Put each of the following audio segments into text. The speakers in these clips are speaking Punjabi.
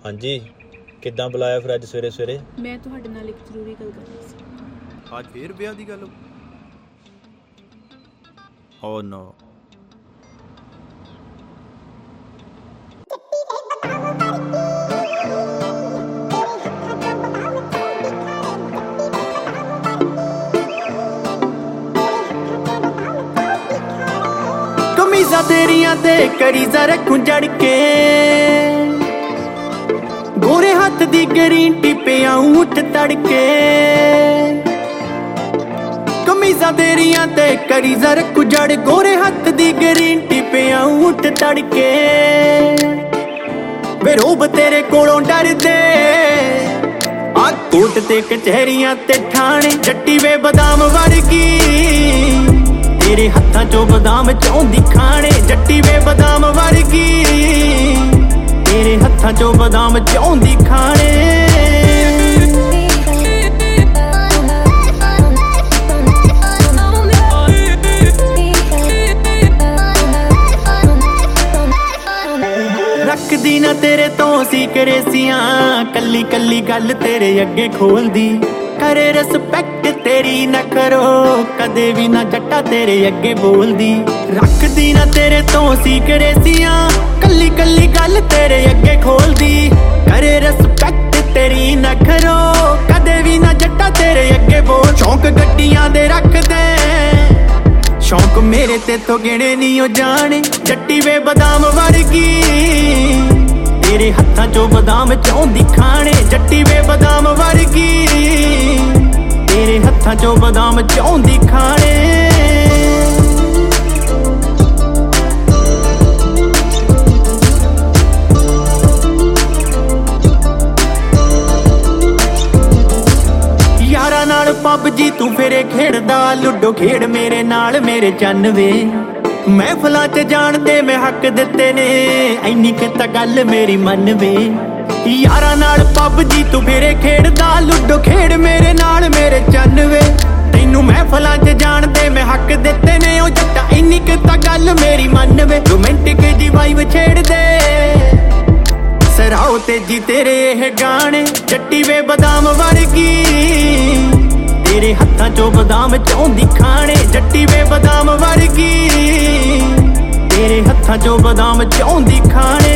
ਹਾਂਜੀ ਕਿੱਦਾਂ ਬੁਲਾਇਆ ਫਿਰ ਅੱਜ ਸਵੇਰੇ ਸਵੇਰੇ? ਮੈਂ ਤੁਹਾਡੇ ਨਾਲ ਇੱਕ ਜ਼ਰੂਰੀ ਗੱਲ ਕਰਨੀ ਸੀ। ਅੱਜ ਫੇਰ ਵਿਆਹ ਦੀ ਗੱਲ? ਓ ਨੋ। ਕਮੀਜ਼ਾਂ ਤੇਰੀਆਂ ਤੇ ਕਰੀਜ਼ਾਂ ਰੱਖੂੰ ਜੜ ਕੇ, ਗੋਰੇ ਹੱਥ ਦੀ ਗਰੀਨ ਟੀ ਪਿਆਊਂ ਉੱਠ ਤੜਕੇ। ਕਮੀਜ਼ਾਂ ਤੇਰੀਆਂ ਤੇ ਕਰੀਜ਼ਾਂ ਰੱਖੂੰ ਜੜ, ਗੋਰੇ ਹੱਥ ਦੀ ਗਰੀਨ ਟੀ ਪਿਆਊਂ ਉੱਠ ਤੜਕੇ। ਵੇ ਰੋਬ ਤੇਰੇ ਕੋਲੋਂ ਡਰਦੇ ਆ ਕੋਰਟ ਤੇ ਕਚਹਿਰੀਆਂ ਤੇ ਠਾਣੇ। ਜੱਟੀ ਵੇ ਬਦਾਮ ਵਰਗੀ ਤੇਰੇ ਹੱਥਾਂ ਚੋਂ ਬਦਾਮ ਚਾਹੁੰਦੀ ਖਾਣੇ। ਜੱਟੀ ਵੇ ਬਦਾਮ ਵਰਗੀ ਤੇਰੇ ਹੱਥਾਂ ਚੋਂ ਬਦਾਮ ਚਾਹੁੰਦੀ ਖਾਣੇ। ਰੱਖਦੀ ਨਾ ਤੇਰੇ ਤੋਂ ਸੀਕਰੇਸੀਆਂ, ਕੱਲੀ ਕੱਲੀ ਗੱਲ ਤੇਰੇ ਅੱਗੇ ਖੋਲਦੀ। ਕਰੇ ਰਿਸਪੈਕਟ ਤੇਰੀ ਨਾ ਕਰੋ, ਕਦੇ ਵੀ ਨਾ ਜੱਟਾ ਤੇਰੇ ਅੱਗੇ ਬੋਲਦੀ। ਰੱਖਦੀ ਨਾ ਤੇਰੇ ਤੋਂ ਸੀਕਰੇਸੀਆਂ, ਕੱਲੀ ਕੱਲੀ ਗੱਲ ਤੇਰੇ ਅੱਗੇ ਖੋਲਦੀ। ਕਰੇ ਰਿਸਪੈਕਟ ਤੇਰੀ ਨਾ ਕਰੋ, ਕਦੇ ਵੀ ਨਾ ਜੱਟਾ ਤੇਰੇ ਅੱਗੇ ਬੋਲ। ਸ਼ੌਂਕ ਗੱਡੀਆਂ ਦੇ ਰੱਖਦੇ, ਸ਼ੌਂਕ ਮੇਰੇ ਤੇ ਤੋਂ ਗਿਣੇ ਨਹੀਂ ਉਹ ਜਾਣੇ। ਜੱਟੀ ਵੇ ਬਦਾਮ ਵਰਗੀ ਤੇਰੇ ਹੱਥਾਂ ਚੋਂ ਬਦਾਮ ਚਾਹੁੰਦੀ ਖਾਣੇ। ਜੱਟੀ ਵੇ ਬਦਾਮ ਵਰਗੀ ਤੇਰੇ ਹੱਥਾਂ ਚੋਂ ਬਦਾਮ ਚਾਹੁੰਦੀ ਖਾਣੇ। ਯਾਰਾਂ ਨਾਲ ਪਬਜੀ ਤੂੰ ਫੇਰੇ ਖੇਡਦਾ, ਲੁੱਡੋ ਖੇਡ ਮੇਰੇ ਨਾਲ ਮੇਰੇ ਚੰਨ ਵੇ। ਮਹਿਫਲਾਂ 'ਚ ਜਾਣ ਦੇ ਮੈਂ ਹੱਕ ਦਿੱਤੇ ਨੇ, ਐਨੀ ਕਿ ਤਾਂ ਗੱਲ ਮੇਰੀ ਮੰਨ ਵੇ। ਯਾਰਾਂ ਨਾਲ ਪਬਜੀ ਤੂੰ ਫੇਰੇ ਖੇਡਦਾ, ਲੁੱਡੋ ਖੇਡ ਮੇਰੇ ਨਾਲ ਮੇਰੇ ਚੰਨ ਵੇ। ਤੈਨੂੰ ਮਹਿਫਲਾਂ 'ਚ ਜਾਣ ਦੇ ਮੈਂ ਹੱਕ ਦਿੱਤੇ ਨੇ ਉਹ ਜੱਟਾ, ਐਨੀ ਕਿ ਤਾਂ ਗੱਲ ਮੇਰੀ ਮੰਨ ਵੇ। ਰੋਮਾਂਟਿਕ ਦੀ ਵਾਈਬ ਛੇੜਦੇ ਸਰਾਓ ਤੇ ਜੀ ਤੇਰੇ ਇਹ ਗਾਣੇ। ਜੱਟੀ ਵੇ ਬਦਾਮ ਵਰਗੀ ਤੇਰੇ ਹੱਥਾਂ ਚੋਂ ਬਦਾਮ ਚਾਹੁੰਦੀ ਖਾਣੇ। ਜੱਟੀ ਵੇ ਬਦਾਮ ਵਰਗੀ ਤੇਰੇ ਹੱਥਾਂ ਚੋਂ ਬਦਾਮ ਚਾਹੁੰਦੀ ਖਾਣੇ।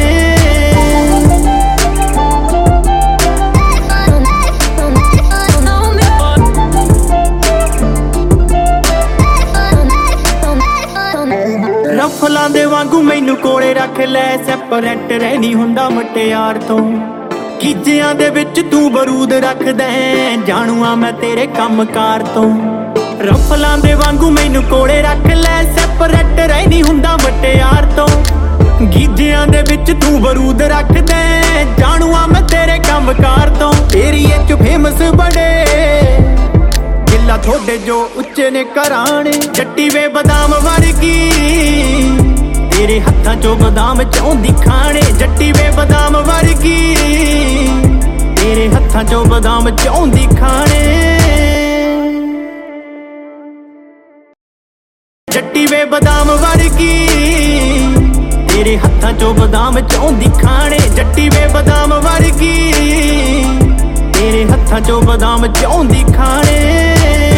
ਰਫਲਾਂ ਦੇ ਵਾਂਗੂ ਮੈਨੂੰ ਕੋਲੇ ਰੱਖ ਲੈ, ਸੈਪਰੇਟ ਰਹਿਣੀ ਹੁੰਦਾ ਮੁਟਿਆਰ ਤੋਂ। ਗੀਜਿਆਂ ਦੇ ਵਿੱਚ ਤੂੰ ਬਰੂਦ ਰੱਖਦਾ, ਜਾਣੂ ਆ ਮੈਂ ਤੇਰੇ ਕੰਮਕਾਰ ਤੋਂ। ਰਫਲਾਂ ਦੇ ਵਾਂਗੂ ਮੈਨੂੰ ਕੋਲੇ ਰੱਖ ਲੈ, ਸੈਪਰੇਟ ਰਹਿਣੀ ਹੁੰਦਾ ਮੁਟਿਆਰ ਤੋਂ। ਗੀਜਿਆਂ ਦੇ ਵਿੱਚ ਤੂੰ ਬਰੂਦ ਰੱਖਦਾ, ਜਾਣੂ ਆ ਮੈਂ ਤੇਰੇ ਕੰਮਕਾਰ ਤੋਂ। ਏਰੀਏ 'ਚ ਫੇਮਸ ਬੜੇ ਗਿੱਲਾ ਥੋੜੇ ਜੋ ਉੱਚੇ ਨੇ ਘਰਾਣੇ। ਜੱਟੀ ਵੇ ਬਦਾਮ ਵਰਗੀ ਤੇਰੇ ਹੱਥਾਂ ਚੋਂ ਬਦਾਮ ਚਾਹੁੰਦੀ ਖਾਣੇ। ਜੱਟੀ ਵੇ ਬਦਾਮ ਵਰਗੀ ਤੇਰੇ ਹੱਥਾਂ ਚੋਂ ਬਦਾਮ ਚਾਹੁੰਦੀ ਖਾਣੇ। ਜੱਟੀ ਵੇ ਬਦਾਮ ਵਰਗੀ ਤੇਰੇ ਹੱਥਾਂ ਚੋਂ ਬਦਾਮ ਚਾਹੁੰਦੀ ਖਾਣੇ। ਜੱਟੀ ਵੇ ਬਦਾਮ ਵਰਗੀ ਤੇਰੇ ਹੱਥਾਂ ਚੋਂ ਬਦਾਮ ਚਾਹੁੰਦੀ ਖਾਣੇ।